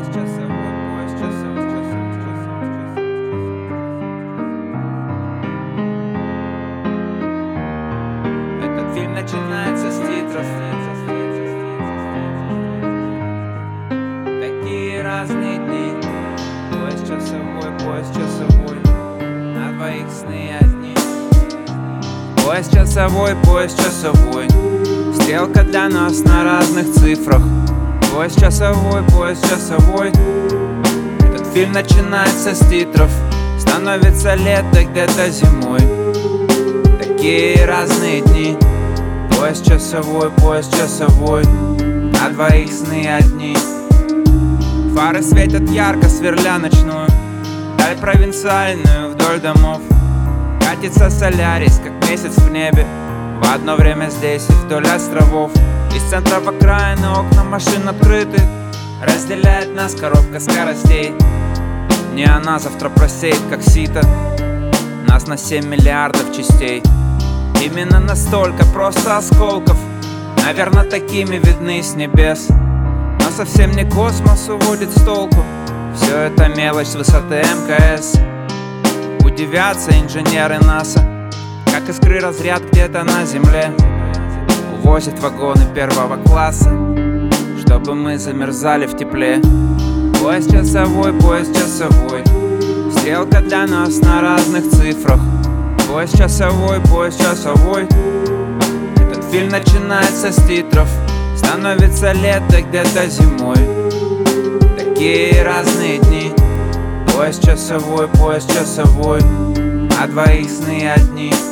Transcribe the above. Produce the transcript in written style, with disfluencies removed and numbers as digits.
Этот фильм начинается с титров. Такие разные дни. Поезд часовой, на двоих сны одни. Поезд часовой, стрелка для нас на разных цифрах. Поезд часовой, этот фильм начинается с титров. Становится лето где-то зимой. Такие разные дни. Поезд часовой, на двоих сны одни. Фары светят ярко, сверля ночную даль провинциальную вдоль домов. Катится Солярис, как месяц в небе, в одно время здесь и вдоль островов. Из центра в окраины окна машин открыты. Разделяет нас коробка скоростей. Не она завтра просеет, как сито нас на 7 миллиардов частей. Именно настолько просто осколков, наверное, такими видны с небес. Но совсем не космос уводит с толку. Все это мелочь с высоты МКС. Удивятся инженеры НАСА, как искры разряд где-то на земле. Увозят вагоны первого класса, чтобы мы замерзали в тепле. Поезд часовой, стрелка для нас на разных цифрах. Поезд часовой, этот фильм начинается с титров. Становится лето где-то зимой. Такие разные дни. Поезд часовой, на двоих сны одни.